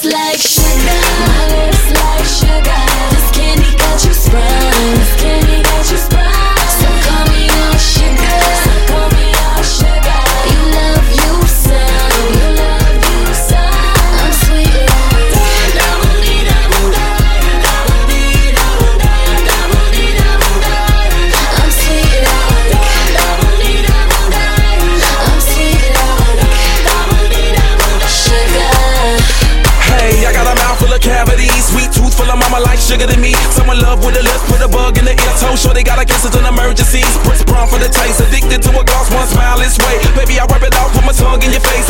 like sugar. My lips like sugar. This candy got you sprung. This candy got you sprung. So call me on sugar. So call me on sugar. You love you some. You love you some. I'm sweet like I'm sweet like I'm sweet like sugar. Hey, I got a mouth full of cavities, sweet tooth full of mama like sugar to me. Someone love with the lips, put a bug in the ear, toe sure they gotta kiss it in emergencies. Brits brown for the taste, addicted to a gloss, one smile is way. Baby, I rub it off, put my tongue in your face.